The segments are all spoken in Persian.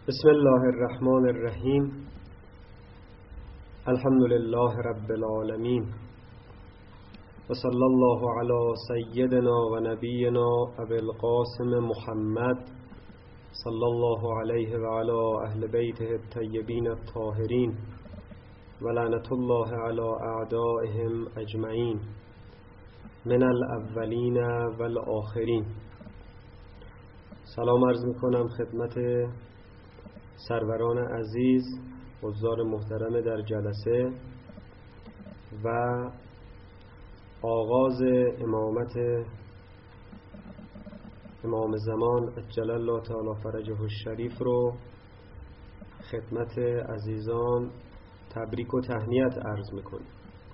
بسم الله الرحمن الرحیم. الحمد لله رب العالمین و صلی الله علی سیدنا و نبینا ابی القاسم محمد صلی الله علیه و علی اهل بیته الطیبین الطاهرین و لعنت الله علی اعدائهم اجمعین من الاولین و الاخرین. سلام عرض میکنم خدمت سروران عزیز، حضار محترم در جلسه و آغاز امامت امام زمان عجل الله تعالی فرجه الشریف رو خدمت عزیزان تبریک و تهنیت عرض میکنیم.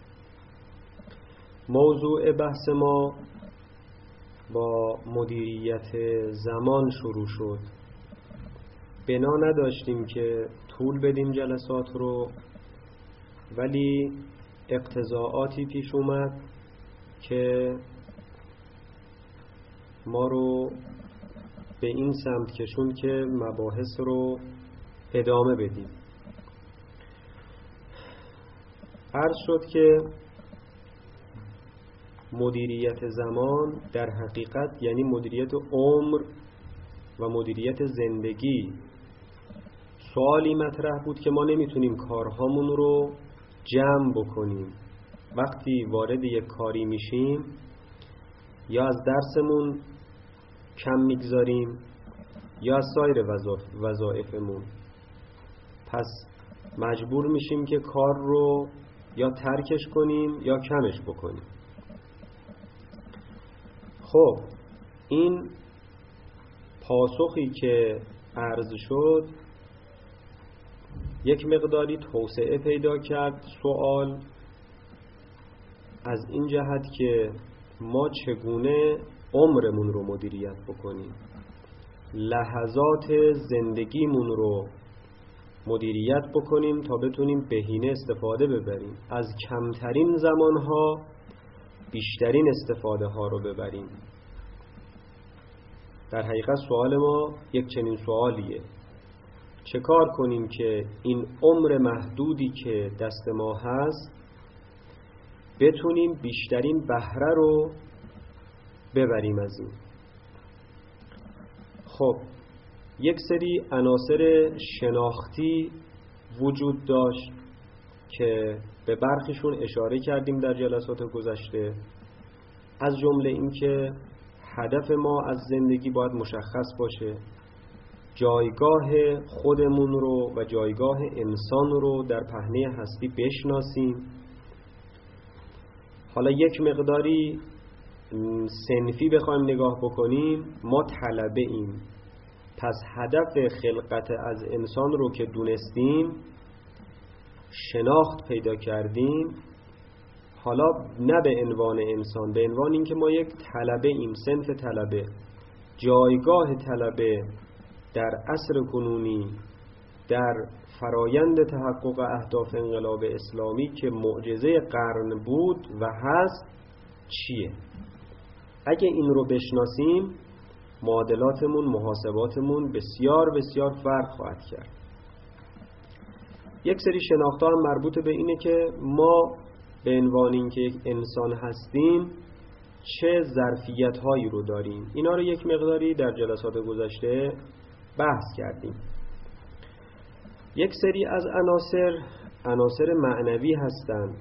موضوع بحث ما با مدیریت زمان شروع شد. بنا نداشتیم که طول بدیم جلسات رو، ولی اقتضاعاتی پیش اومد که ما رو به این سمت کشون که مباحث رو ادامه بدیم. عرض شد که مدیریت زمان در حقیقت یعنی مدیریت عمر و مدیریت زندگی. سوالی مطرح بود که ما نمیتونیم کارهامون رو جمع بکنیم. وقتی وارد یک کاری میشیم یا از درسمون کم میگذاریم یا از سایر وظایفمون، پس مجبور میشیم که کار رو یا ترکش کنیم یا کمش بکنیم. خب این پاسخی که عرض شد یک مقداری توسعه پیدا کرد. سوال از این جهت که ما چگونه عمرمون رو مدیریت بکنیم، لحظات زندگیمون رو مدیریت بکنیم تا بتونیم بهینه استفاده ببریم، از کمترین زمانها بیشترین استفاده ها رو ببریم. در حقیقت سوال ما یک چنین سوالیه: چه کار کنیم که این عمر محدودی که دست ما هست بتونیم بیشترین بهره رو ببریم از این. خب یک سری عناصر شناختی وجود داشت که به برخیشون اشاره کردیم در جلسات گذشته، از جمله این که هدف ما از زندگی باید مشخص باشه، جایگاه خودمون رو و جایگاه انسان رو در پهنه هستی بشناسیم. حالا یک مقداری صنفی بخوایم نگاه بکنیم، ما طلبه ایم، پس هدف خلقت از انسان رو که دونستیم، شناخت پیدا کردیم، حالا نه به عنوان انسان، به عنوان این که ما یک طلبه ایم، صنف طلبه. جایگاه طلبه در عصر کنونی در فرایند تحقق اهداف انقلاب اسلامی که معجزه قرن بود و هست چیه؟ اگه این رو بشناسیم، معادلاتمون، محاسباتمون بسیار بسیار فرق خواهد کرد. یک سری شناخت‌ها هم مربوط به اینه که ما به عنوان اینکه یک انسان هستیم چه ظرفیت‌هایی رو داریم. اینا رو یک مقداری در جلسات گذشته بحث کردیم. یک سری از عناصر معنوی هستند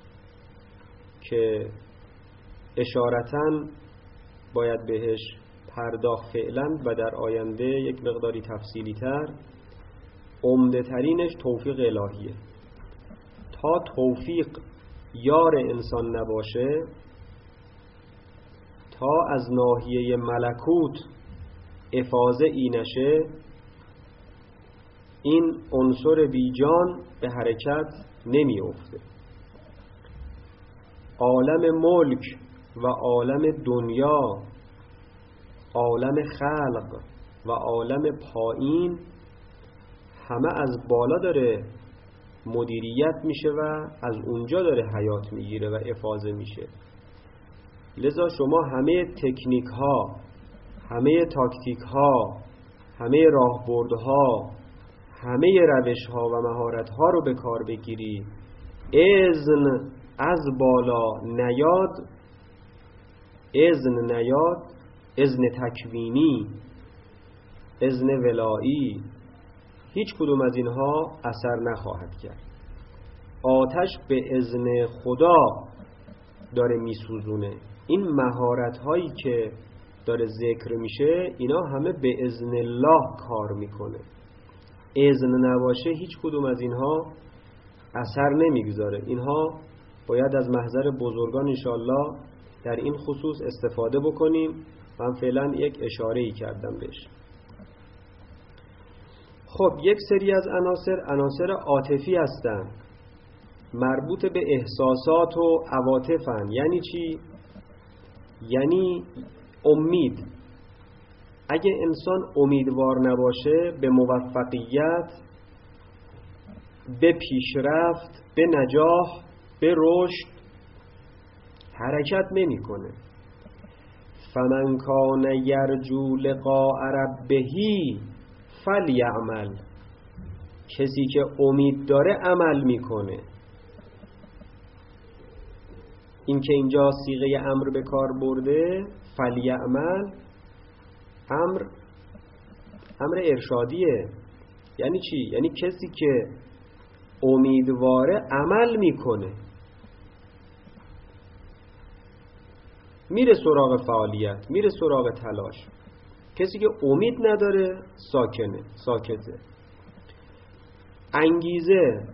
که اشارتاً باید بهش پرداخت فعلا و در آینده یک مقداری تفصیلی تر. عمده ترینش توفیق الهیه. تا توفیق یار انسان نباشه، تا از ناحیه ملکوت افاضه ای نشه، این عنصر بیجان به حرکت نمی افته. عالم ملک و عالم دنیا، عالم خلق و عالم پایین همه از بالا داره مدیریت میشه و از اونجا داره حیات میگیره و افاضه میشه. لذا شما همه تکنیک ها، همه تاکتیک ها، همه راهبردها همه روش ها و مهارت ها رو به کار بگیری، اذن از بالا نیاد، اذن تکوینی، اذن ولایی، هیچ کدوم از اینها اثر نخواهد کرد. آتش به اذن خدا داره میسوزونه. این مهارت هایی که داره ذکر میشه اینا همه به اذن الله کار میکنه. اذن نباشه هیچ کدوم از اینها اثر نمیگذاره. اینها باید از محضر بزرگان انشاءالله در این خصوص استفاده بکنیم. من فعلا یک اشاره‌ای کردم بهش. خب یک سری از عناصر عاطفی هستن، مربوط به احساسات و عواطفن. یعنی چی؟ یعنی امید. اگه انسان امیدوار نباشه به موفقیت، به پیشرفت، به نجاح، به رشد حرکت نمی‌کنه. فمن کان یرجو لقاء ربه فلیعمل. کسی که امید داره عمل میکنه. این که اینجا صیغه امر به کار برده، فلیعمل، امر ارشادیه. یعنی چی؟ یعنی کسی که امیدواره عمل میکنه، میره سراغ فعالیت، میره سراغ تلاش. کسی که امید نداره ساکته. انگیزه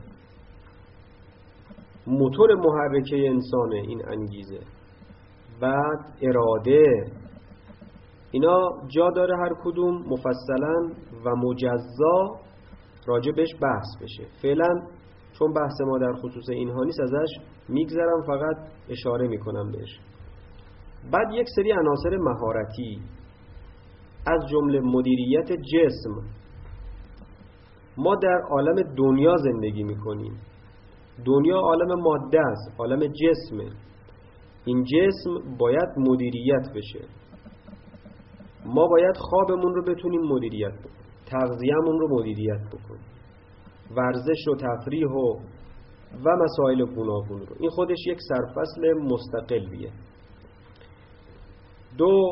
موتور محرکه انسانه. این انگیزه، بعد اراده، اینا جا داره هر کدوم مفصلا و مجزا راجع بهش بحث بشه. فعلا چون بحث ما در خصوص اینها نیست ازش میگذرم، فقط اشاره میکنم بهش. بعد یک سری عناصر مهارتی از جمله مدیریت جسم. ما در عالم دنیا زندگی میکنیم. دنیا عالم ماده است، عالم جسمه. این جسم باید مدیریت بشه. ما باید خوابمون رو بتونیم مدیریت بکنیم، تغذیه‌مون رو مدیریت بکنیم، ورزش و تفریح و مسائل گوناگون رو. این خودش یک سرفصل مستقلیه. 2.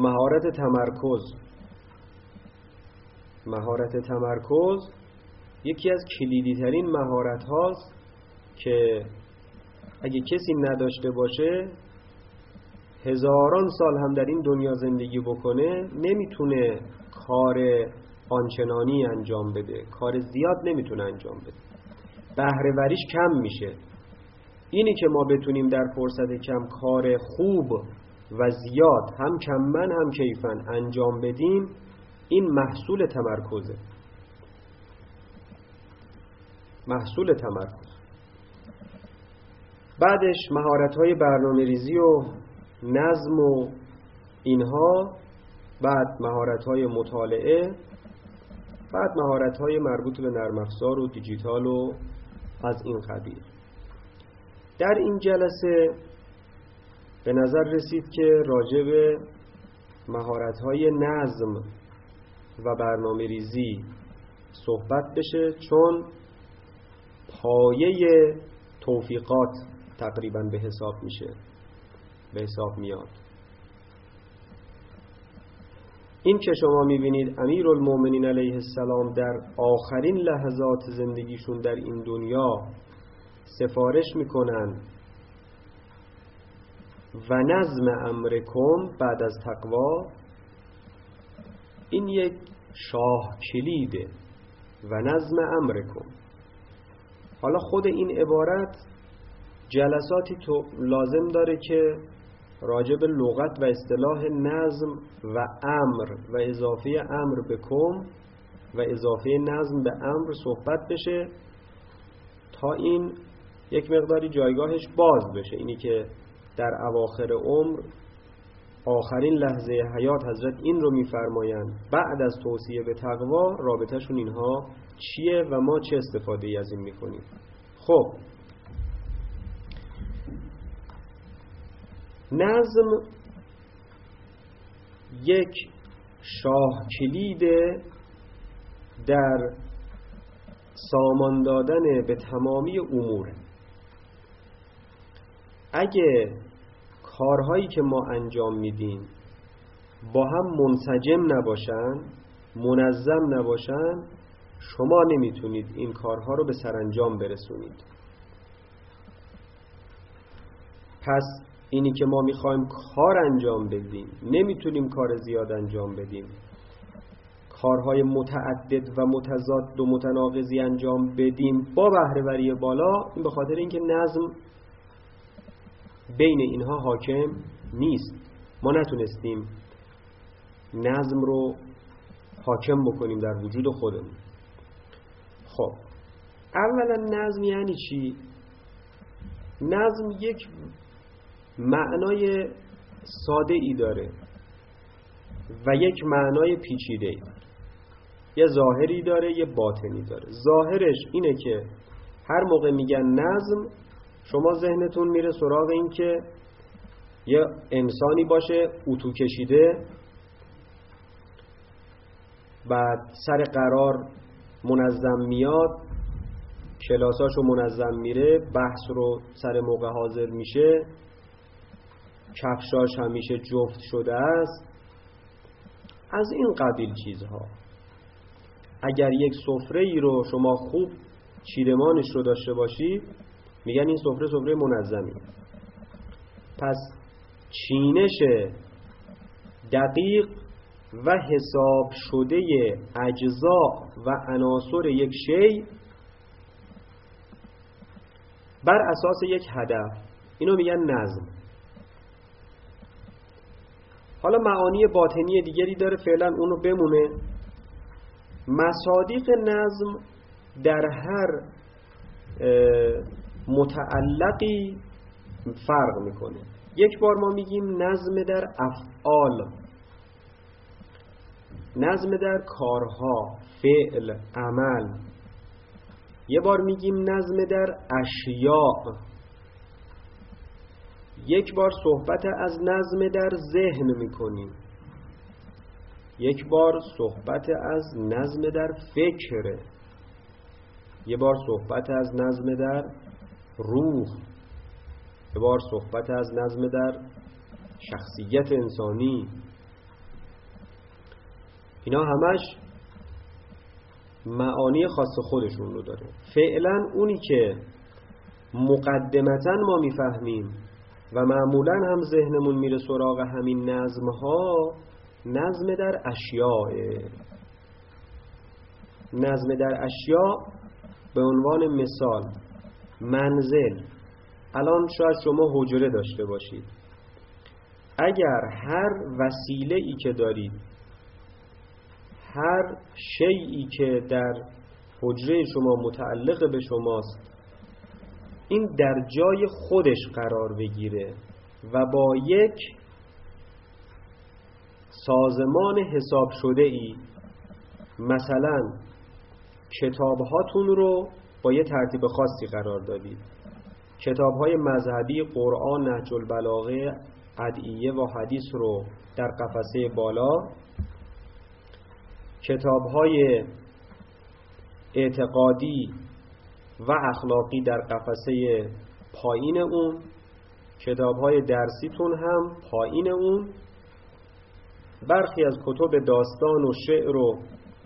مهارت تمرکز یکی از کلیدی ترین مهارت هاست که اگه کسی نداشته باشه هزاران سال هم در این دنیا زندگی بکنه نمیتونه کار آنچنانی انجام بده، کار زیاد نمیتونه انجام بده، بهره وریش کم میشه. اینی که ما بتونیم در فرصت کم کار خوب و زیاد هم کمن هم کیفن انجام بدیم، این محصول تمرکزه. بعدش مهارت‌های برنامه‌ریزی و نظم و اینها، بعد مهارت‌های مطالعه، بعد مهارت‌های مربوط به نرم افزار و دیجیتال و از این قبیل. در این جلسه به نظر رسید که راجع به مهارت‌های نظم و برنامه‌ریزی صحبت بشه، چون پایه توفیقات تقریباً به حساب میاد. این که شما میبینید امیرالمومنین علیه السلام در آخرین لحظات زندگیشون در این دنیا سفارش میکنن و نظم امرکم بعد از تقوا، این یک شاه کلیده. و نظم امرکم. حالا خود این عبارت جلساتی تو لازم داره که راجع به لغت و اصطلاح نظم و امر و اضافه امر به کم و اضافه نظم به امر صحبت بشه تا این یک مقداری جایگاهش باز بشه. اینی که در اواخر عمر، آخرین لحظه حیات، حضرت این رو میفرمایند بعد از توصیه به تقوا رابطهشون اینها چیه و ما چه استفاده از این میکنیم. خب نظم یک شاه کلید در سامان دادن به تمامی امور. اگه کارهایی که ما انجام میدیم با هم منسجم نباشن، منظم نباشن، شما نمیتونید این کارها رو به سرانجام برسونید. پس اینی که ما میخوایم کار انجام بدیم، نمیتونیم کار زیاد انجام بدیم، کارهای متعدد و متضاد و متناقضی انجام بدیم با بهره‌وری بالا، این به خاطر اینکه نظم بین اینها حاکم نیست. ما نتونستیم نظم رو حاکم بکنیم در وجود خودمون. خب اولا نظم یعنی چی؟ نظم یک معنای ساده ای داره و یک معنای پیچیده ای. یه ظاهری داره، یه باطنی داره. ظاهرش اینه که هر موقع میگن نظم، شما ذهنتون میره سراغ این که یه انسانی باشه اتو کشیده، بعد سر قرار منظم میاد، کلاساشو منظم میره، بحث رو سر موقع حاضر میشه، کفشاش همیشه جفت شده است، از این قبیل چیزها. اگر یک سفره ای رو شما خوب چیدمانش رو داشته باشید، میگن این سفره منظمی. پس چینش دقیق و حساب شده اجزا و عناصر یک شی بر اساس یک هدف، اینو میگن نظم. حالا معانی باطنی دیگری داره، فعلا اونو بمونه. مصادیق نظم در هر متعلقی فرق میکنه. یک بار ما میگیم نظم در افعال، نظم در کارها، فعل، عمل. یه بار میگیم نظم در اشیاء. یک بار صحبت از نظم در ذهن میکنیم، یک بار صحبت از نظم در فکر، یه بار صحبت از نظم در روح، یه بار صحبت از نظم در شخصیت انسانی. اینا همش معانی خاص خودشون رو داره. فعلا اونی که مقدمتا ما میفهمیم و معمولا هم ذهنمون میره سراغ همین نظمها، نظم در اشیاء. نظم در اشیاء به عنوان مثال منزل. الان شاید شما حجره داشته باشید، اگر هر وسیله ای که دارید، هر شیئی که در حجره شما متعلق به شماست، این در جای خودش قرار بگیره و با یک سازمان حساب شده ای، مثلا کتابهاتون رو با یه ترتیب خاصی قرار دادید، کتابهای مذهبی، قرآن، نهج البلاغه، ادعیه و حدیث رو در قفسه بالا، کتابهای اعتقادی و اخلاقی در قفسه پایین اون، کتابهای درسیتون هم پایین اون، برخی از کتب داستان و شعر و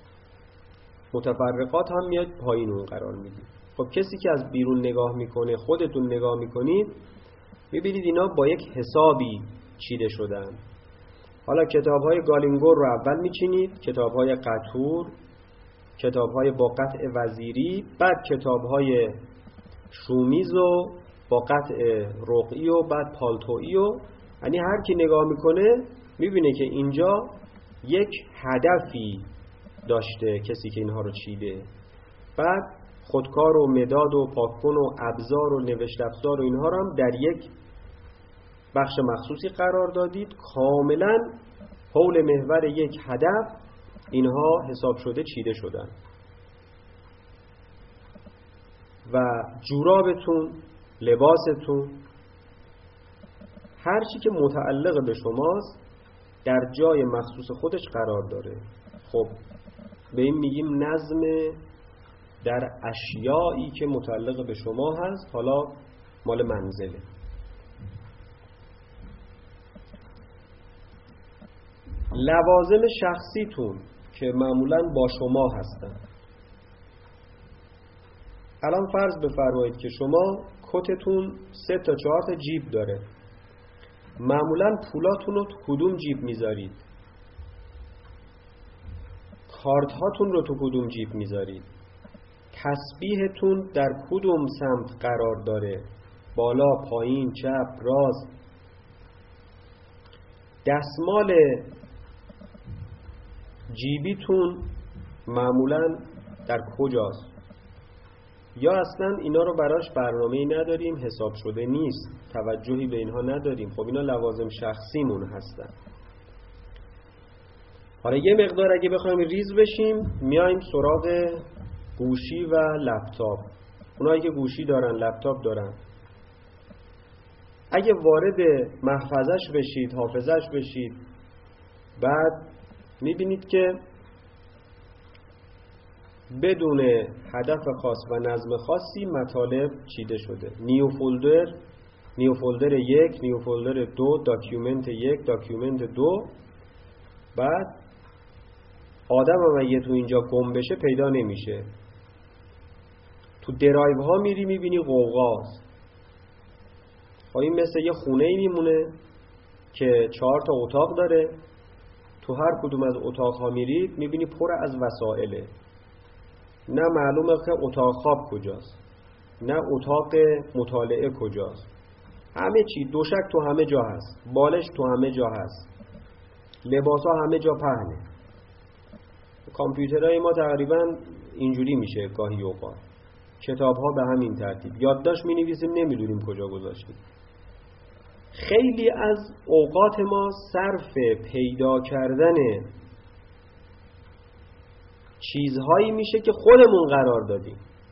متفرقات هم میاد پایین اون قرار میدید. خب کسی که از بیرون نگاه میکنه، خودتون نگاه میکنید، میبینید اینا با یک حسابی چیده شدن. حالا کتابهای گالینگور رو اول میچینید، کتابهای قطور، کتابهای با قطع وزیری، بعد کتابهای شومیز و با قطع رقعی و بعد پالتویی و، یعنی هر کی نگاه میکنه میبینه که اینجا یک هدفی داشته کسی که اینها رو چیده. بعد خودکار و مداد و پاککن و ابزار و نوشت افزار و اینها رو هم در یک بخش مخصوصی قرار دادید، کاملا حول محور یک هدف اینها حساب شده چیده شدن. و جورابتون، لباستون، هر چی که متعلق به شماست در جای مخصوص خودش قرار داره. خب به این میگیم نظم در اشیایی که متعلق به شما هست، حالا مال منزله. لوازم شخصیتون که معمولاً با شما هستن. الان فرض بفرمایید که شما کتتون 3 تا 4 تا جیب داره. معمولاً پولاتون رو تو کدوم جیب میذارید؟ کارت هاتون رو تو کدوم جیب میذارید؟ تسبیحتون در کدوم سمت قرار داره؟ بالا، پایین، چپ، راست؟ دستمال جیبیتون معمولاً در کجاست؟ یا اصلا اینا رو براش برنامه‌ای نداریم، حساب شده نیست، توجهی به اینها نداریم. خب اینا لوازم شخصیمون هستن. حالا یه مقدار اگه بخوایم ریز بشیم، میایم سراغ گوشی و لپتاپ. اونایی که گوشی دارن، لپتاپ دارن، اگه وارد محفظش بشید، حافظش بشید، بعد میبینید که بدون هدف خاص و نظم خاصی مطالب چیده شده. نیو فولدر 1، نیو فولدر 2، داکیومنت 1، داکیومنت 2. بعد آدم هم اگه تو اینجا گم بشه پیدا نمیشه. تو درایو ها میری میبینی غوغاست. خب این مثل یه خونه ای میمونه که 4 تا اتاق داره. تو هر کدوم از اتاق ها میرید میبینی پر از وسائله. نه معلومه که اتاق خواب کجاست، نه اتاق مطالعه کجاست. همه چی، دوشک تو همه جا هست، بالش تو همه جا هست، لباس ها همه جا پهنه. کامپیوترهای ما تقریبا اینجوری میشه گاهی اوقات. کتاب ها به همین ترتیب. یادداشت می نویسیم نمیدونیم کجا گذاشتیم. خیلی از اوقات ما صرف پیدا کردن چیزهایی میشه که خودمون قرار دادیم.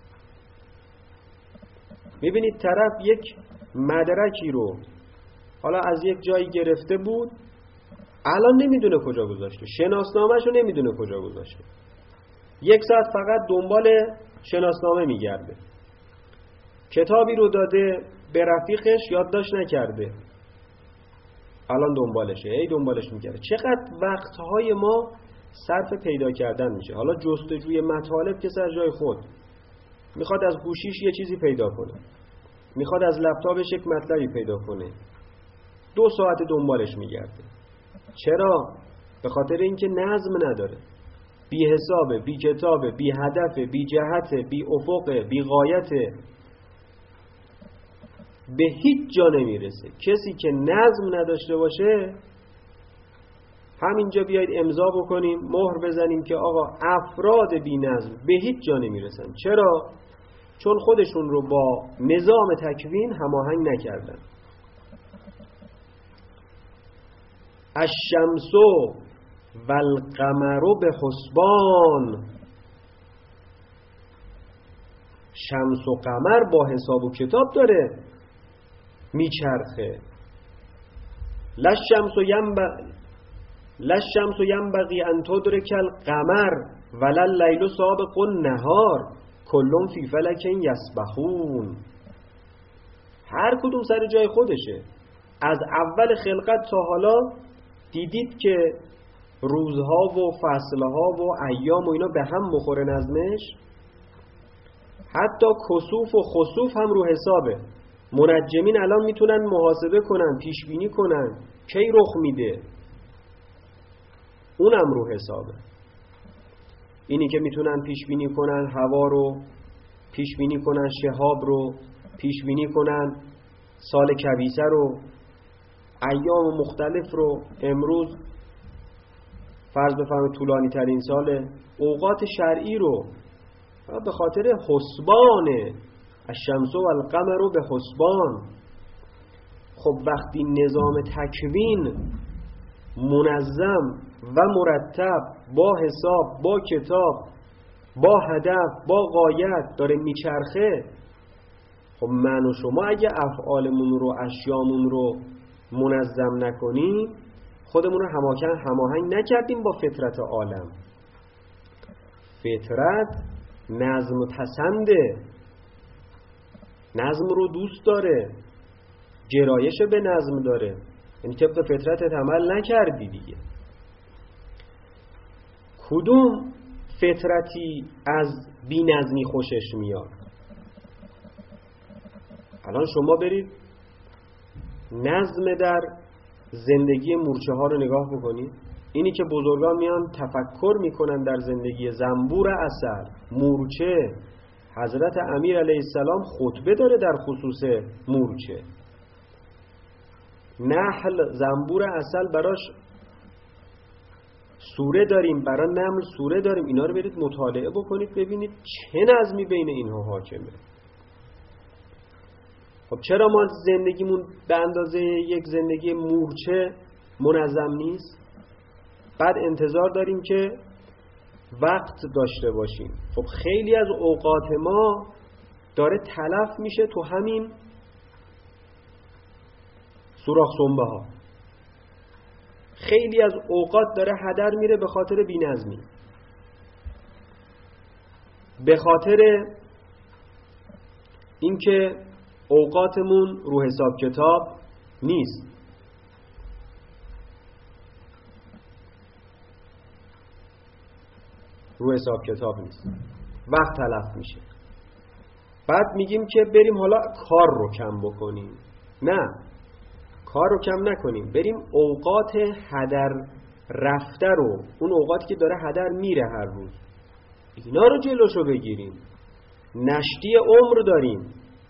میبینید طرف یک مدرکی رو حالا از یک جایی گرفته بود، الان نمیدونه کجا گذاشته، شناسنامه‌شو نمیدونه کجا گذاشته. 1 ساعت فقط دنبال شناسنامه میگرده. کتابی رو داده به رفیقش، یادداشت نکرده، الان دنبالشه، دنبالش میگرده. چقدر وقتهای ما صرف پیدا کردن میشه. حالا جستجوی مطالب که سر جای خود، میخواد از گوشیش یه چیزی پیدا کنه، میخواد از لپتاپش یک مطلبی پیدا کنه، 2 ساعت دنبالش میگرده. چرا؟ به خاطر اینکه نظم نداره، بی حسابه، بی کتابه، بی هدفه، بی جهته، بی افقه، بی غایته، به هیچ جا نمیرسه. کسی که نظم نداشته باشه، همینجا بیایید امضا بکنیم، مهر بزنیم که آقا افراد بی نظم به هیچ جا نمیرسن. چرا؟ چون خودشون رو با نظام تکوین هماهنگ نکردن. الشمس و القمر به حسبان، شمس و قمر با حساب و کتاب داره میچرخه. للشمس ینبغی ان تدرک القمر ولا اللیل سابق النهار کل فی فلک یسبحون. هر کدوم سر جای خودشه. از اول خلقت تا حالا دیدید که روزها و فصلها و ایام و اینا به هم بخوره نظمش؟ حتی کسوف و خسوف هم رو حسابه. منجمین الان میتونن محاسبه کنن، پیش بینی کنن کی رخ میده، اونم رو حسابه. اینی که میتونن پیش بینی کنن هوا رو، پیش بینی کنن شهاب رو، پیش بینی کنن سال کبیسه رو، ایام مختلف رو. امروز فرض بفرمایید طولانی ترین سال، اوقات شرعی رو، به خاطر حسبانه. الشمس و القمر به حسبان. خب وقتی نظام تکوین منظم و مرتب با حساب، با کتاب، با هدف، با غایت داره میچرخه، خب من و شما اگه افعالمون رو، اشیامون رو منظم نکنیم، خودمون رو هماهنگ نکردیم با فطرت عالم. فطرت نظم و پسنده، نظم رو دوست داره، گرایش به نظم داره، یعنی طبق فطرتت عمل نکردی دیگه. کدوم فطرتی از بی نظمی خوشش میاد؟ الان شما برید نظم در زندگی مورچه ها رو نگاه بکنید. اینی که بزرگان میان تفکر میکنن در زندگی زنبور عسل، مورچه، حضرت امیر علیه السلام خطبه داره در خصوص مورچه، نحل، زنبور عسل براش سوره داریم، برای نمل سوره داریم. اینا رو برید مطالعه بکنید ببینید چه نظمی بین اینها حاکمه. خب چرا ما زندگیمون به اندازه یک زندگی مورچه منظم نیست؟ بعد انتظار داریم که وقت داشته باشیم. خب خیلی از اوقات ما داره تلف میشه تو همین سوراخ سنبه ها. خیلی از اوقات داره هدر میره به خاطر بی‌نظمی، به خاطر اینکه اوقاتمون رو حساب کتاب نیست. رو حساب کتاب نیست، وقت تلف میشه. بعد میگیم که بریم حالا کار رو کم بکنیم. نه، کار رو کم نکنیم، بریم اوقات هدر رفته رو، اون اوقاتی که داره هدر میره هر روز، اینا رو جلوشو بگیریم. نشتی عمر داریم،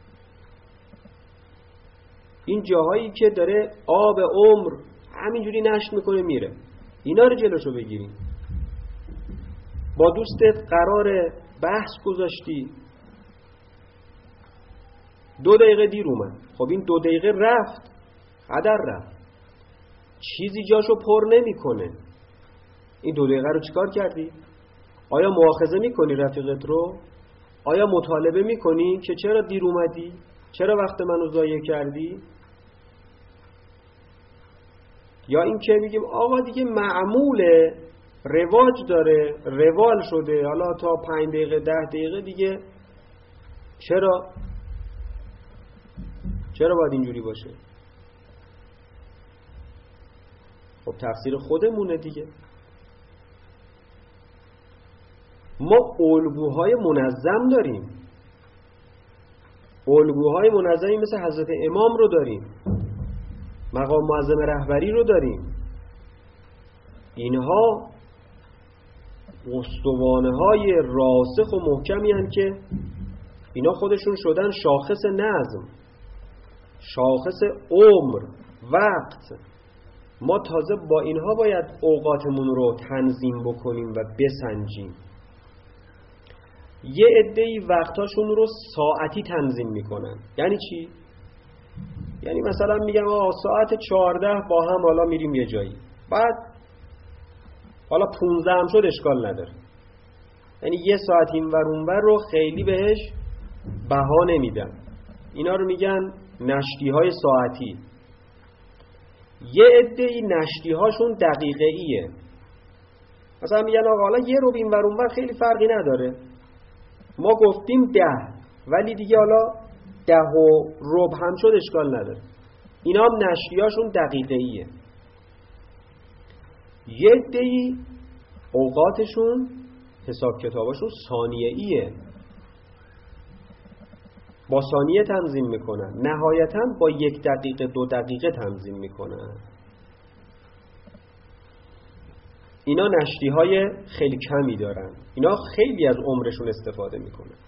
این جاهایی که داره آب عمر همینجوری نشت میکنه میره، اینا رو جلوشو بگیریم. با دوستت قرار بحث گذاشتی، 2 دقیقه دیر اومد، خب این 2 دقیقه رفت، هدر رفت، چیزی جاشو پر نمیکنه. این 2 دقیقه رو چیکار کردی؟ آیا مؤاخذه میکنی رفیقت رو؟ آیا مطالبه میکنی که چرا دیر اومدی؟ چرا وقت منو ضایع کردی؟ یا این که میگیم آقا دیگه معموله، رواج داره، روال شده، حالا تا 5 دقیقه 10 دقیقه دیگه چرا باید اینجوری باشه؟ خب تقصیر خودمونه دیگه. ما الگوهای منظم داریم، الگوهای منظمی مثل حضرت امام رو داریم، مقام معظم رهبری رو داریم. اینها استوانه های راسخ و محکمی هستند که اینا خودشون شدن شاخص نظم، شاخص عمر، وقت. ما تازه با اینها باید اوقاتمون رو تنظیم بکنیم و بسنجیم. یه عده‌ای وقتاشون رو ساعتی تنظیم میکنن. یعنی چی؟ یعنی مثلا میگم ساعت 14 با هم حالا میریم یه جایی، بعد حالا 15 هم شد اشکال نداره. یعنی 1 ساعت این ور اون ور رو خیلی بهش بها نمیدن. اینا رو میگن نشتی های ساعتی. یه عده‌ای نشتی هاشون دقیقه ایه. مثلا میگن آقا حالا 1 رو این ور اون ور خیلی فرقی نداره، ما گفتیم 10 ولی دیگه حالا 10 و ربع هم شد اشکال نداره. اینا هم نشتی هاشون دقیقه ایه. یه عده‌ای اوقاتشون حساب کتاباشون ثانیه ایه، با ثانیه تنظیم میکنن، نهایتاً با 1 دقیقه 2 دقیقه تنظیم میکنن. اینا نشتی های خیلی کمی دارن، اینا خیلی از عمرشون استفاده میکنن.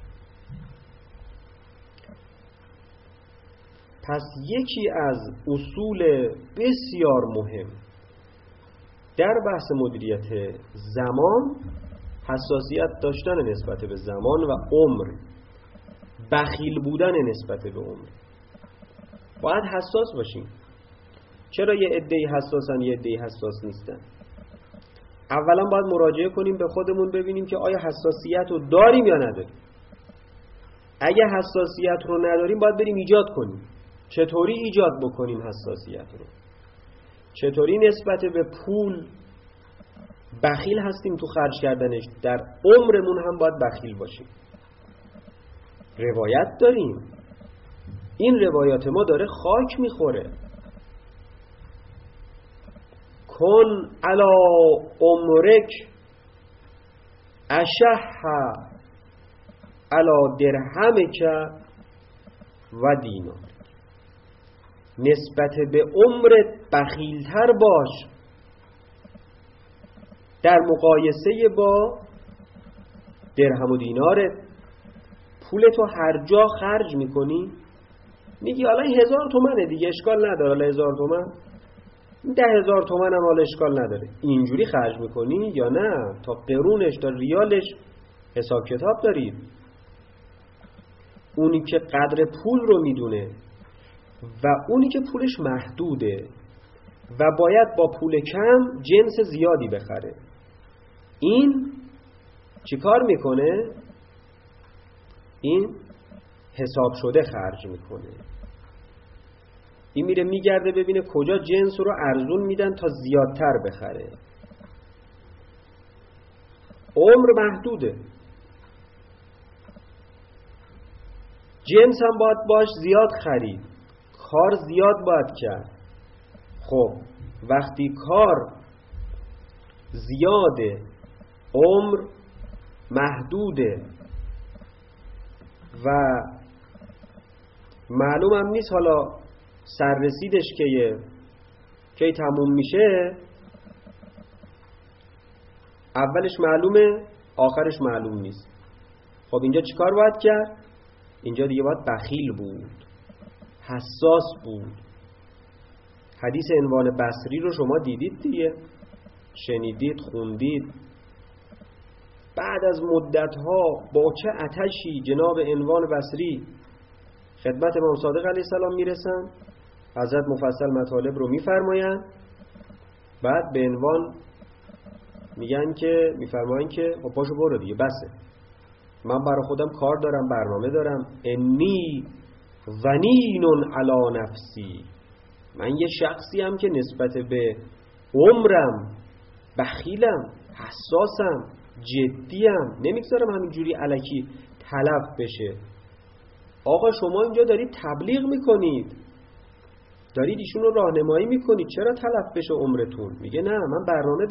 پس یکی از اصول بسیار مهم در بحث مدیریت زمان حساسیت داشتن نسبت به زمان و عمر، بخیل بودن نسبت به عمر. باید حساس باشیم. چرا یه عده‌ای حساسن یه عده‌ای حساس نیستن؟ اولا باید مراجعه کنیم به خودمون ببینیم که آیا حساسیت رو داریم یا نداریم. اگه حساسیت رو نداریم باید بریم ایجاد کنیم. چطوری ایجاد بکنیم حساسیت رو؟ چطوری نسبت به پول بخیل هستیم تو خرج کردنش، در عمرمون هم باید بخیل باشیم. روایت داریم، این روایات ما داره خاک میخوره. کن علی عمرک اشح علی درهمک و دینار. نسبت به عمرت بخیلتر باش در مقایسه با درهم و دینارت. پولتو هر جا خرج میکنی، میگی حالا 1000 تومنه دیگه اشکال نداره، حالا 1000 تومن 10,000 تومن هم حالا اشکال نداره. اینجوری خرج میکنی یا نه تا قرونش تا ریالش حساب کتاب دارید؟ اونی که قدر پول رو میدونه و اونی که پولش محدوده و باید با پول کم جنس زیادی بخره، این چی کار میکنه؟ این حساب شده خرج میکنه. این میره میگرده ببینه کجا جنس رو ارزون میدن تا زیادتر بخره. عمر محدوده، جنس هم باید باش زیاد خرید، کار زیاد باید کرد. خب وقتی کار زیاده، عمر محدوده و معلوم هم نیست حالا سررسیدش کی تموم میشه، اولش معلومه آخرش معلوم نیست. خب اینجا چیکار باید کرد؟ اینجا دیگه باید بخیل بود، حساس بود. حدیث عنوان بصری رو شما دیدید دیگه، شنیدید، خوندید. بعد از مدتها با چه آتشی جناب عنوان بصری خدمت امام صادق علیه السلام میرسن، حضرت مفصل مطالب رو میفرماین، بعد به عنوان میفرماین که خب پاشو برو دیگه بسه، من برای خودم کار دارم، برنامه دارم. انی ظنین علی نفسی، من یه شخصی هم که نسبت به عمرم بخیلم، حساسم، جدیم، نمیگذارم همینجوری الکی تلف بشه. آقا شما اینجا دارید تبلیغ میکنید، دارید ایشون رو راهنمایی میکنید، چرا تلف بشه عمرتون؟ میگه نه من برنامه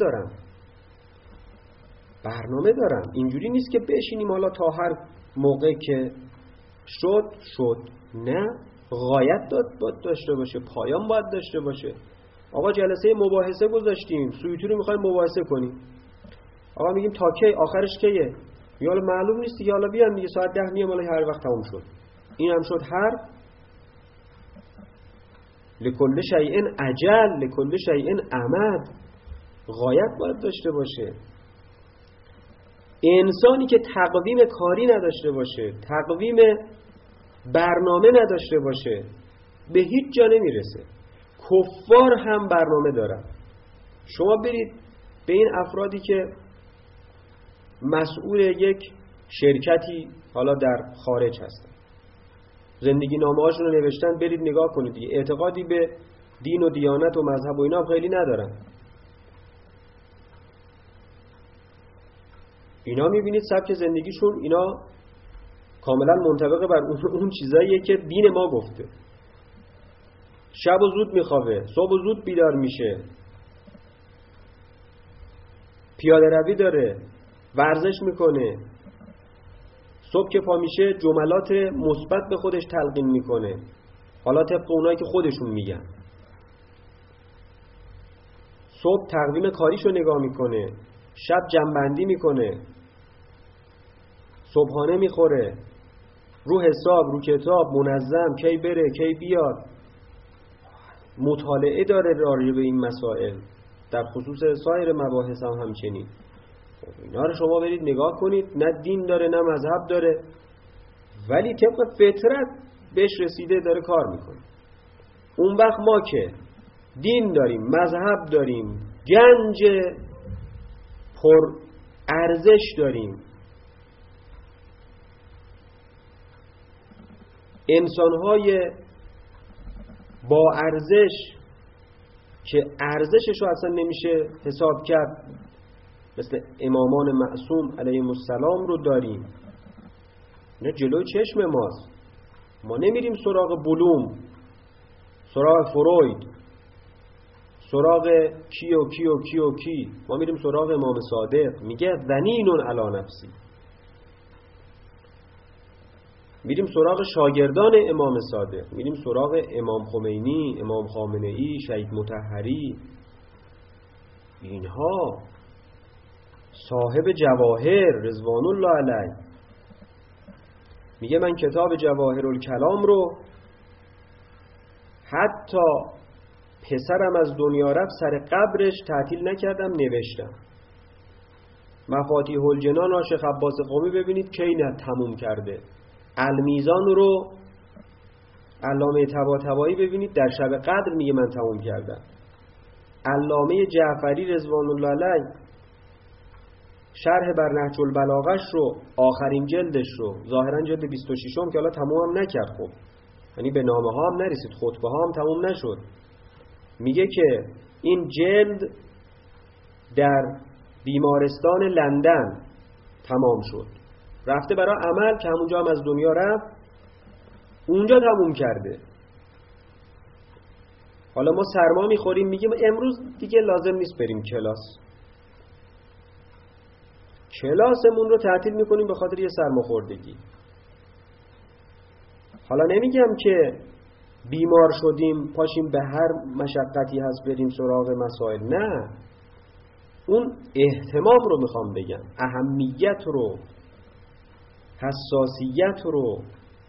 دارم. اینجوری نیست که بشینیم حالا تا هر موقع که شد. نه، غایت باید داشته باشه، پایان باید داشته باشه. آقا جلسه مباحثه گذاشتیم، سویوتی رو میخوایم مباحثه کنیم، آقا میگیم تا کی؟ آخرش کیه؟ یا حالا معلوم نیست دیگه، حالا بیان دیگه ساعت 10 میام، حالا هر وقت تموم شد. این هم شد هر لکل شیء اجل لکل شیء امد. غایت باید داشته باشه. انسانی که تقویم کاری نداشته باشه، تقویم برنامه نداشته باشه، به هیچ جا نمیرسه. کفار هم برنامه دارن. شما برید به این افرادی که مسئول یک شرکتی حالا در خارج هستن، زندگی نامه هاشون رو نوشتن، برید نگاه کنید دیگه. اعتقادی به دین و دیانت و مذهب و اینا خیلی ندارن. اینا میبینید سبک زندگیشون اینا کاملا منطبق بر اون چیزاییه که دین ما گفته. شب و زود میخوابه، صبح و زود بیدار میشه، پیاده روی داره، ورزش میکنه، صبح که پا میشه جملات مثبت به خودش تلقین میکنه، حالا طبق اونایی که خودشون میگن. صبح تقویم کاریشو نگاه میکنه، شب جمع‌بندی میکنه، صبحانه میخوره، رو حساب، رو کتاب، منظم، کی بره کی بیاد، مطالعه داره راجع به این مسائل، در خصوص سایر مباحث هم همچنین. اینا رو شما برید نگاه کنید، نه دین داره نه مذهب داره، ولی طبق فطرت بهش رسیده داره کار میکنه. اون وقت ما که دین داریم، مذهب داریم، گنج پر ارزش داریم، انسانهای با ارزش که ارزشش رو اصلا نمیشه حساب کرد مثل امامان معصوم علیهم السلام رو داریم. اینا جلوی چشم ماست. ما نمیریم سراغ بلوم، سراغ فروید، سراغ کی. ما میریم سراغ امام صادق. میگه ذنین علی نفسی. میریم سراغ شاگردان امام صادق، میریم سراغ امام خمینی، امام خامنه‌ای، شهید مطهری. اینها صاحب جواهر رضوان الله علیه. میگه من کتاب جواهر الکلام رو حتی پسرم از دنیا رفت سر قبرش تعطیل نکردم، نوشتم. مفاتیح الجنان شیخ عباس قمی ببینید کی تموم کرده. المیزان رو علامه طباطبایی ببینید در شب قدر میگه من تموم کردم. علامه جعفری رضوان الله علیه شرح بر نهج البلاغه‌ش رو، آخرین جلدش رو، ظاهرا جلد 26م که حالا تموم هم نکرد، خب یعنی به نامه ها هم نرسید، خطبه ها هم تموم نشد. میگه که این جلد در بیمارستان لندن تمام شد، رفته برای عمل که همونجا هم از دنیا رفت، اونجا تموم کرده. حالا ما سرما میخوریم، میگیم امروز دیگه لازم نیست بریم کلاسمون رو تعطیل میکنیم به خاطر یه سرماخوردگی. حالا نمیگم که بیمار شدیم پاشیم به هر مشقتی هست بریم سراغ مسائل، نه، اون اهتمام رو میخوام بگم، اهمیت رو، حساسیت رو.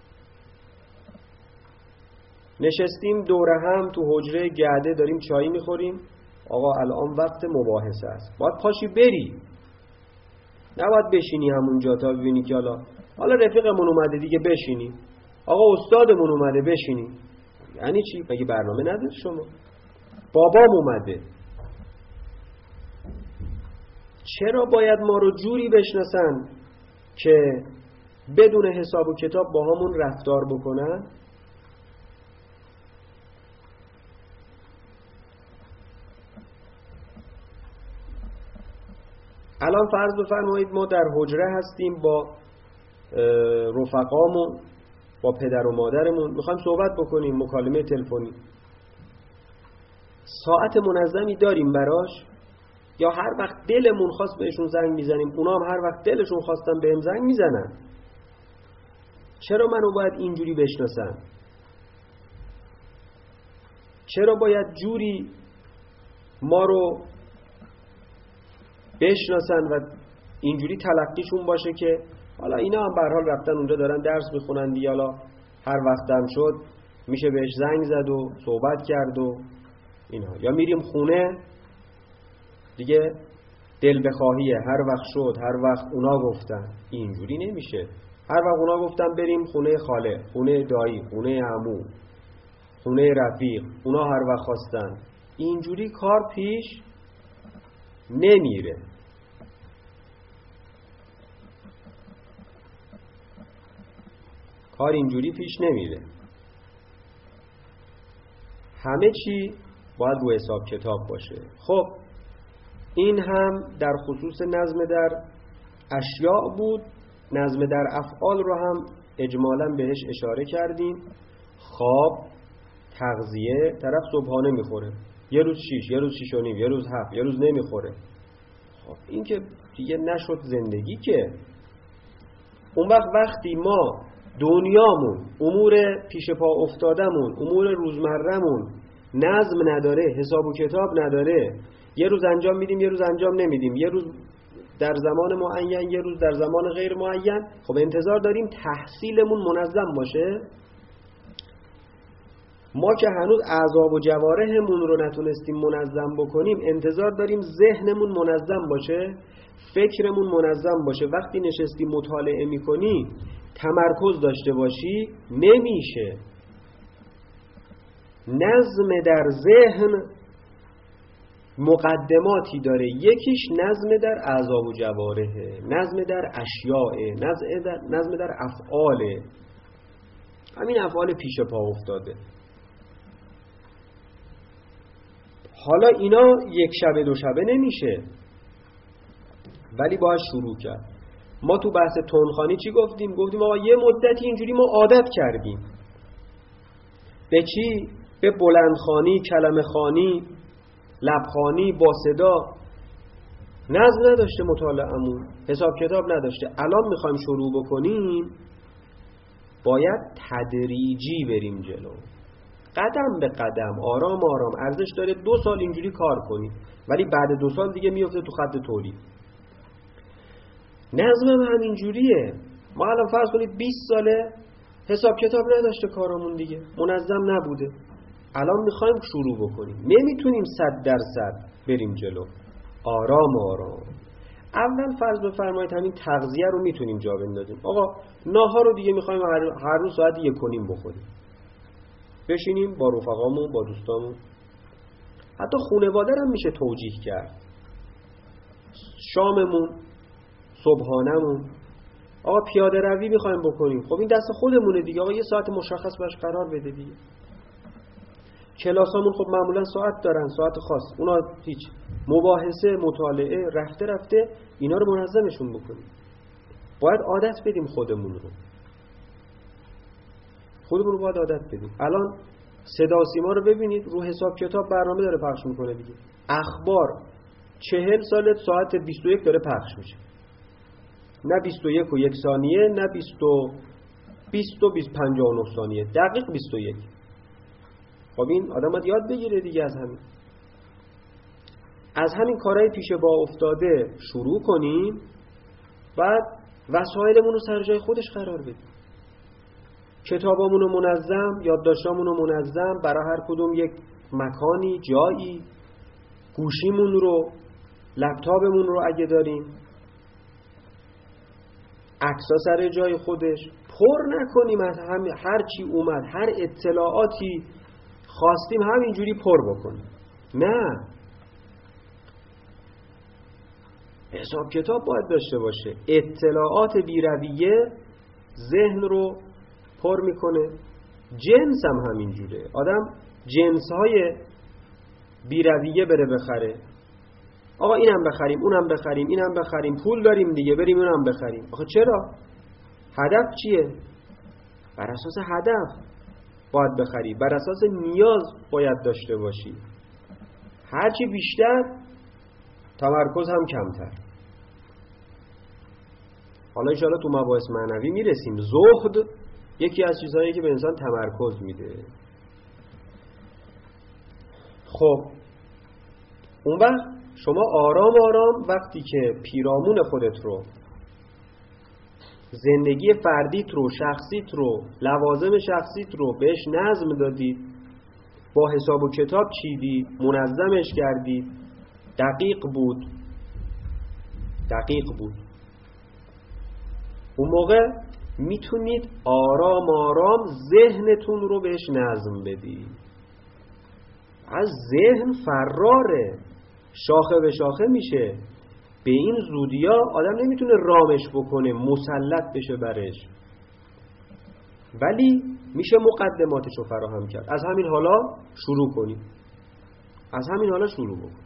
نشستیم دوره هم تو حجره گرده داریم چای میخوریم، آقا الان وقت مباحثه است، باید پاشی بری، نباید بشینی همونجا تا ببینی که حالا رفیقمون اومده دیگه بشینی، آقا استادمون اومده بشینی. یعنی چی؟ مگه برنامه نداری شما؟ بابام اومده. چرا باید ما رو جوری بشناسن که بدون حساب و کتاب با همون رفتار بکنن؟ الان فرض بفرمایید ما در حجره هستیم با رفقامون، با پدر و مادرمون، میخوایم صحبت بکنیم، مکالمه تلفنی. ساعت منظمی داریم براش؟ یا هر وقت دلمون خواست بهشون زنگ میزنیم، اونا هم هر وقت دلشون خواستن بهم زنگ میزنن؟ چرا منو باید اینجوری بشناسن؟ چرا باید جوری ما رو بشناسن و اینجوری تلقیشون باشه که حالا اینا هم به هر حال رفتن اونجا دارن درس میخونن دیگه، حالا هر وقتم شد میشه بهش زنگ زد و صحبت کرد و اینا. یا میریم خونه دیگه دل بخواهیه، هر وقت شد، هر وقت اونا گفتن. اینجوری نمیشه. هر وقت اونا گفتن بریم خونه خاله، خونه دایی، خونه عمو، خونه رفیق، اونا هر وقت خواستن، اینجوری کار پیش نمیره. کار اینجوری پیش نمیره. همه چی باید رو حساب کتاب باشه. خب این هم در خصوص نظم در اشیاء بود. نظم در افعال رو هم اجمالاً بهش اشاره کردیم. خواب، تغذیه، طرف صبحانه میخوره، یه روز 6، یه روز 6.5، یه روز 7، یه روز نمیخوره. خب این که دیگه نشد زندگی که. اون وقتی ما دنیامون، امور پیش پا افتادمون، امور روزمرهمون نظم نداره، حساب و کتاب نداره، یه روز انجام میدیم یه روز انجام نمیدیم، یه روز در زمان معین یه روز در زمان غیر معین، خب انتظار داریم تحصیلمون منظم باشه؟ ما که هنوز اعضا و جوارحمون رو نتونستیم منظم بکنیم، انتظار داریم ذهنمون منظم باشه، فکرمون منظم باشه. وقتی نشستی مطالعه میکنی تمرکز داشته باشی، نمیشه. نظم در ذهن مقدماتی داره، یکیش نظم در اعضا و جوارحه، نظم در اشیاء، نظم در افعاله، همین افعال پیش پا افتاده. حالا اینا یک شبه دو شبه نمیشه. ولی باید شروع کرد. ما تو بحث تنخوانی چی گفتیم؟ گفتیم آقا یه مدتی اینجوری ما عادت کردیم. به چی؟ به بلندخوانی، کلمه خوانی، لبخوانی، با صدا. نظم نداشته مطالعه‌مون، حساب کتاب نداشته. الان میخوایم شروع بکنیم، باید تدریجی بریم جلو، قدم به قدم، آرام آرام. ارزش داره 2 سال اینجوری کار کنید، ولی بعد 2 سال دیگه میفته تو خط تولید. نظمم همینجوریه. ما الان فرض کنید 20 ساله حساب کتاب نداشته کارمون دیگه، منظم نبوده. الان میخوایم شروع بکنیم، نمیتونیم 100% بریم جلو. آرام آرام. اول فرض بفرمایید همین تغذیه رو میتونیم جا بندازیم. آقا ناهار رو دیگه میخوایم هر روز ساعت 1:30 بخوریم، بشینیم با رفقامون، با دوستامون. حتی خانواده هم میشه توجیه کرد. شاممون، صبحانمون، آقا پیاده روی میخوایم بکنیم، خب این دست خودمونه دیگه. آقا یه ساعت مشخص باش قرار بده دیگه. کلاسامون خب معمولا ساعت دارن، ساعت خاص، اونا هیچ. مباحثه، مطالعه، رفته رفته اینا رو منظمشون بکنیم. باید عادت بدیم خودمون رو باید عادت بدیم. الان صدا و سیما رو ببینید، رو حساب کتاب برنامه داره پخش میکنه دیگه. اخبار 40 سال ساعت 21 داره پخش میشه، نه 21 و 1 ثانیه، نه 20 و 59 ثانیه، دقیق 21. خب این آدم باید یاد بگیره دیگه. از همین کارهای پیش با افتاده شروع کنیم، بعد وسایلمون رو سر جای خودش قرار بدیم. کتابامون رو منظم، یادداشتامون رو منظم، برای هر کدوم یک مکانی، جایی. گوشیمون رو، لپتاپمون رو اگه داریم، عکس‌ها سر جای خودش. پر نکنیم از هر چی اومد، هر اطلاعاتی خواستیم همینجوری پر بکنیم. نه، حساب کتاب باید داشته باشه. اطلاعات بی‌رویه ذهن رو پر میکنه. جنس هم همینجوره. آدم جنس‌های بی‌رویه بره بخره. آقا اینم بخریم، اونم بخریم، اینم بخریم، پول داریم دیگه بریم اونم بخریم. آخه چرا؟ هدف چیه؟ بر اساس هدف باید بخری، بر اساس نیاز باید داشته باشی. هرچی بیشتر تمرکز هم کمتر. حالا انشاءالله تو مباحث معنوی میرسیم. زهد یکی از چیزهایی که به انسان تمرکز میده. خب اون وقت شما آرام آرام وقتی که پیرامون خودت رو، زندگی فردیت رو، شخصیت رو، لوازم شخصیت رو بهش نظم دادید، با حساب و کتاب چیدی، منظمش کردید، دقیق بود، اون موقع میتونید آرام آرام ذهنتون رو بهش نظم بدید. از ذهن فراره، شاخه به شاخه میشه. به این زودیا آدم نمیتونه رامش بکنه، مسلط بشه برش، ولی میشه مقدماتش رو فراهم کرد. از همین حالا شروع کنید، بکن.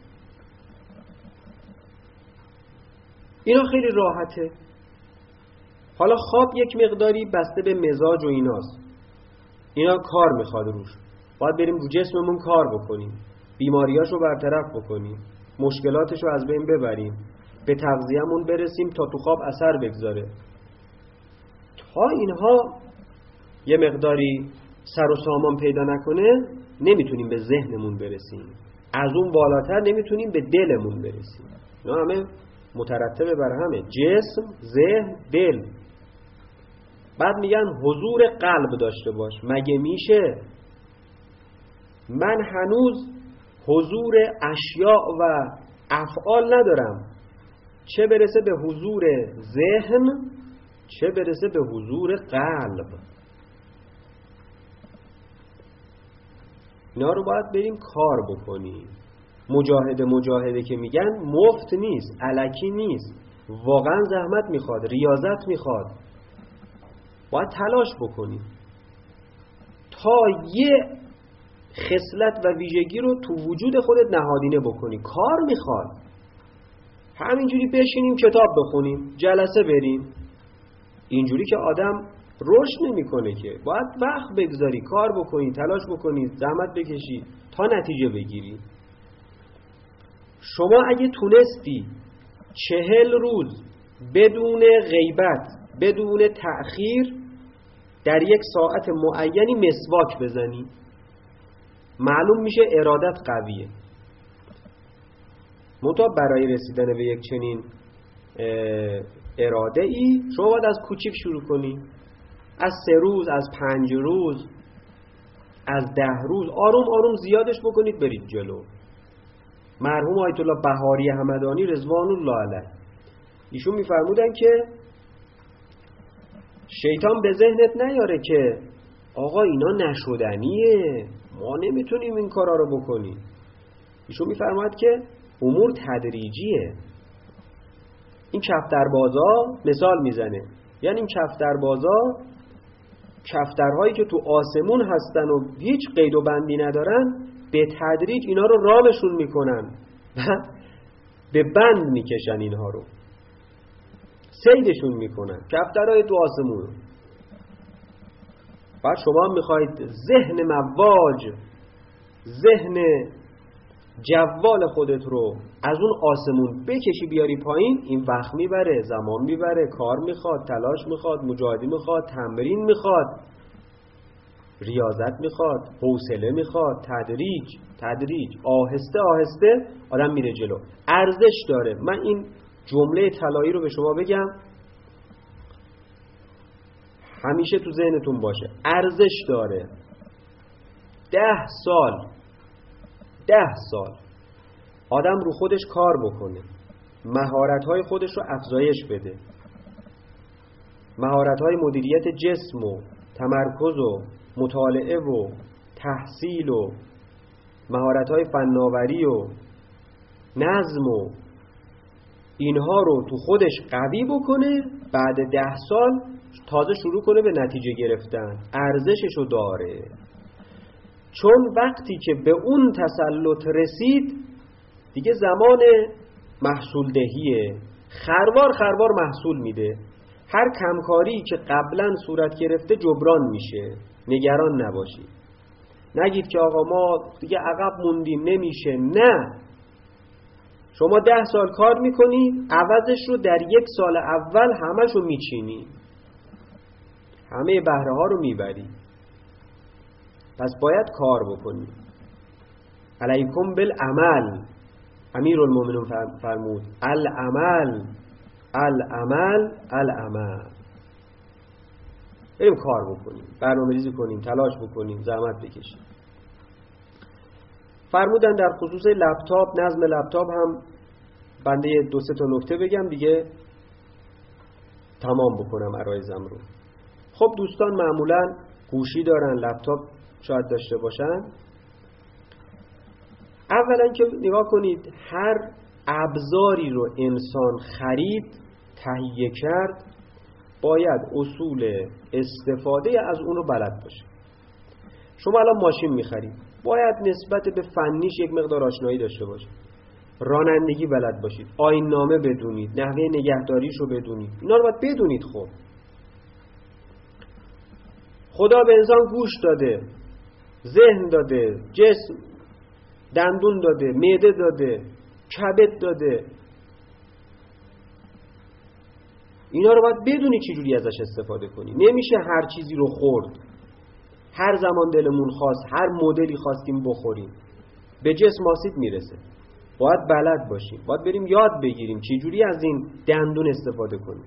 اینا خیلی راحته. حالا خواب یک مقداری بسته به مزاج و ایناست، اینا کار میخواد روش. باید بریم رو جسممون کار بکنیم، بیماریاشو برطرف بکنیم، مشکلاتشو از بین ببریم، به تغذیه‌مون برسیم تا تو خواب اثر بگذاره. تا اینها یه مقداری سر و سامان پیدا نکنه نمیتونیم به ذهنمون برسیم، از اون بالاتر نمیتونیم به دلمون برسیم. اینا همه مترتبه بر همه، جسم، ذهن، دل. بعد میگن حضور قلب داشته باش. مگه میشه من هنوز حضور اشیاء و افعال ندارم، چه برسه به حضور ذهن، چه برسه به حضور قلب؟ اینا رو باید بریم کار بکنیم. مجاهده که میگن مفت نیست، الکی نیست، واقعا زحمت میخواد، ریاضت میخواد. باید تلاش بکنیم تا یه خصلت و ویژگی رو تو وجود خودت نهادینه بکنی. کار میخواد. همینجوری بشینیم کتاب بخونیم، جلسه بریم. اینجوری که آدم رشد نمیکنه که. باید وقت بگذاری، کار بکنی، تلاش بکنی، زحمت بکشی تا نتیجه بگیری. شما اگه تونستی 40 روز بدون غیبت، بدون تأخیر، در یک ساعت معینی مسواک بزنی، معلوم میشه ارادت قویه. منتها برای رسیدن به یک چنین اراده ای شما باید از کوچیک شروع کنی، از 3 روز، از 5 روز، از 10 روز، آروم آروم زیادش بکنید برید جلو. مرحوم آیت الله بهاری همدانی رضوان الله علیه ایشون میفرمودن که شیطان به ذهنت نیاره که آقا اینا نشدنیه، ما نمیتونیم این کارا رو بکنیم. ایشون میفرماید که امور تدریجیه. این کفتربازا مثال میزنه، یعنی این کفتربازا، کفترهایی که تو آسمون هستن و هیچ قید و بندی ندارن، به تدریج اینا رو رامشون میکنن، به بند میکشن، اینها رو صیدشون میکنن، کفترهای تو آسمون. بعد شما میخواید ذهن مواج، ذهن جوال خودت رو از اون آسمون بکشی بیاری پایین، این وقت میبره، زمان میبره، کار میخواد، تلاش میخواد، مجاهده میخواد، تمرین میخواد، ریاضت میخواد، حوصله میخواد. تدریج آهسته آهسته آدم میره جلو. ارزش داره. من این جمله طلایی رو به شما بگم همیشه تو ذهنتون باشه، ارزش داره. 10 سال آدم رو خودش کار بکنه، مهارت‌های خودش رو افزایش بده، مهارت‌های مدیریت جسم و تمرکز و مطالعه و تحصیل و مهارت‌های فناوری و نظم و اینها رو تو خودش قوی بکنه، بعد 10 سال تازه شروع کنه به نتیجه گرفتن. ارزششو داره. چون وقتی که به اون تسلط رسید دیگه زمان محصول دهیه، خروار محصول میده. هر کمکاری که قبلا صورت گرفته جبران میشه. نگران نباشید. نگید که آقا ما دیگه عقب موندیم نمیشه. نه، شما 10 سال کار میکنی، عوضش رو در 1 سال اول همش رو میچینی، همه بهره ها رو میبری. پس باید کار بکنی. علیکم بالعمل. امیرالمومنین فرمود العمل. بریم کار بکنیم، برنامه‌ریزی کنیم، تلاش بکنیم، زحمت بکشیم. فرمودن در خصوص لپتاپ، نظم لپتاپ هم بنده 2-3 تا نکته بگم دیگه تمام بکنم عرایزم رو. خب دوستان معمولا گوشی دارن، لپتاپ شاید داشته باشن. اولا که نگاه کنید، هر ابزاری رو انسان خرید، تهیه کرد، باید اصول استفاده از اون رو بلد باشه. شما الان ماشین میخرید، باید نسبت به فنیش یک مقدار آشنایی داشته باشید، رانندگی بلد باشید، آیین نامه بدونید، نحوه نگهداریش رو بدونید. اینا رو باید بدونید. خب خدا به انسان گوش داده، ذهن داده، جسم، دندون داده، معده داده، کبد داده. اینا رو باید بدونی چجوری ازش استفاده کنی. نمیشه هر چیزی رو خورد، هر زمان دلمون خواست هر مدلی خواستیم بخوریم، به جسم آسیب میرسه. باید بلد باشیم، باید بریم یاد بگیریم چجوری از این دندون استفاده کنیم،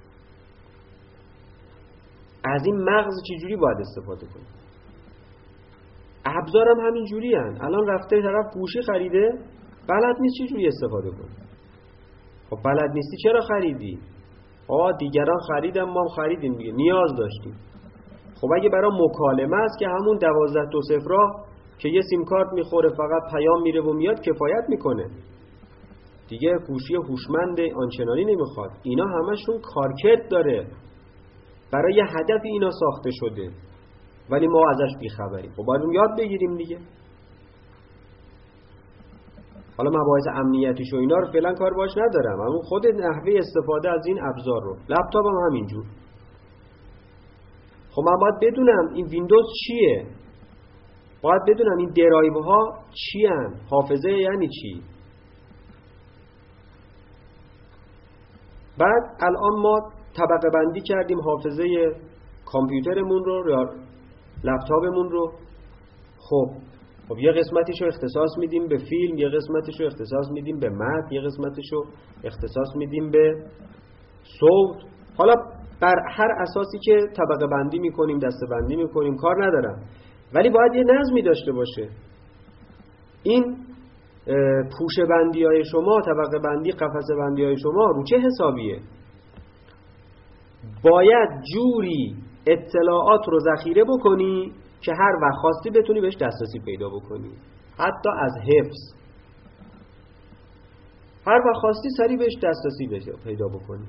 از این مغز چجوری باید استفاده کنیم. ابزارم همین جوری هن. الان رفته طرف گوشی خریده، بلد نیست چجوری استفاده کنه. خب بلد نیستی چرا خریدی؟ دیگران خریدن، ما هم خریدیم دیگه، نیاز داشتیم. خب اگه برای مکالمه است که همون 1220 که یه سیم کارت میخوره، فقط پیام میره و میاد، کفایت میکنه دیگه. گوشی هوشمند آنچنانی نمیخواد. اینا همشون کارکرد داره، برای هدف اینا ساخته شده، ولی ما ازش بیخبریم. خب باید یاد بگیریم دیگه. حالا مباحث امنیتیش و اینا رو فعلا کار باش ندارم، اما خود نحوه استفاده از این ابزار رو، لپتاپ هم همینجور. خب من باید بدونم این ویندوز چیه، باید بدونم این درایو ها چی هن، حافظه یعنی چی. بعد الان ما طبقه بندی کردیم حافظه کامپیوترمون رو یا لپتاپمون رو. خب یه قسمتش رو اختصاص میدیم به فیلم، یه قسمتش رو اختصاص میدیم به متن، یه قسمتش رو اختصاص میدیم به صوت. حالا بر هر اساسی که طبقه بندی میکنیم، دسته بندی میکنیم، کار ندارم، ولی باید یه نظمی داشته باشه. این پوشه بندی های شما، طبقه بندی، قفسه بندی های شما رو چه حسابیه؟ باید جوری اطلاعات رو ذخیره بکنی که هر وقت خواستی بتونی بهش دسترسی پیدا بکنی، حتی از حفظ. هر وقت خواستی سریع بهش دسترسی پیدا بکنی.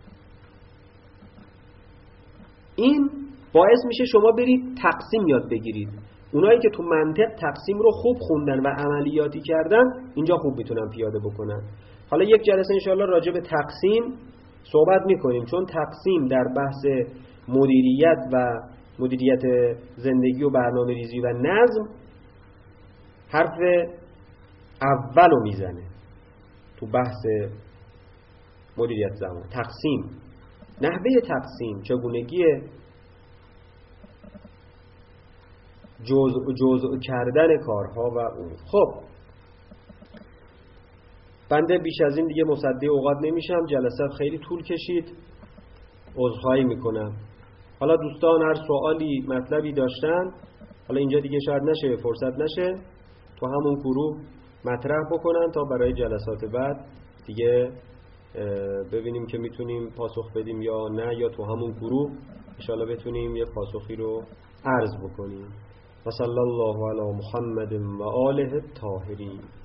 این باعث میشه شما برید تقسیم یاد بگیرید. اونایی که تو منطق تقسیم رو خوب خوندن و عملیاتی کردن، اینجا خوب میتونن پیاده بکنن. حالا یک جلسه انشاءالله راجع به تقسیم صحبت میکنیم، چون تقسیم در بحث مدیریت زندگی و برنامه ریزی و نظم حرف اولو میزنه تو بحث مدیریت زمان. تقسیم، نحوه تقسیم، چگونگی جزء کردن کارها و اون. خب بنده بیش از این دیگه مصدق اوقات نمیشم، جلسه خیلی طول کشید، عذرخواهی میکنم. حالا دوستان هر سوالی مطلبی داشتن، حالا اینجا دیگه شاید نشه، فرصت نشه، تو همون گروه مطرح بکنن تا برای جلسات بعد دیگه ببینیم که میتونیم پاسخ بدیم یا نه، یا تو همون گروه انشاءالله بتونیم یه پاسخی رو عرض بکنیم. و صلی الله علی محمد و آله الطاهرین.